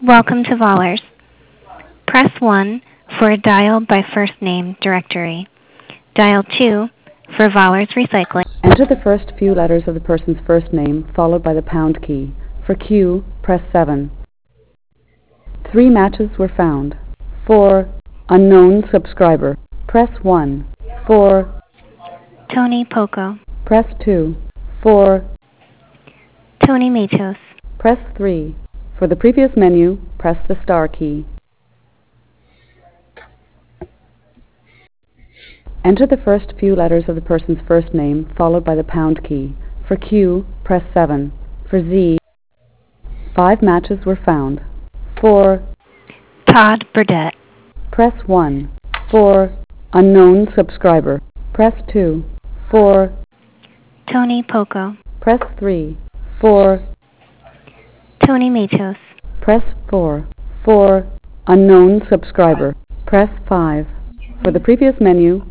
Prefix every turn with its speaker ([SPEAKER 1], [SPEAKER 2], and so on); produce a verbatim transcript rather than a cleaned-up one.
[SPEAKER 1] Welcome to Vollers. Press one for a dial by first name directory. Dial two for Vollers Recycling.
[SPEAKER 2] Enter the first few letters of the person's first name, followed by the pound key. For Q, press seven. Three matches were found. For unknown subscriber, press one. For
[SPEAKER 1] Tony Poco.
[SPEAKER 2] press two. For
[SPEAKER 1] Tony Matos.
[SPEAKER 2] press three. For the previous menu, press the star key. Enter the first few letters of the person's first name, followed by the pound key. For Q, press seven. For Z, five matches were found. For
[SPEAKER 1] Todd Burdett.
[SPEAKER 2] press one. For unknown subscriber, press two. For
[SPEAKER 1] Tony Poco.
[SPEAKER 2] press three. For
[SPEAKER 1] Tony Matos.
[SPEAKER 2] press four. For unknown subscriber, press five. For the previous menu,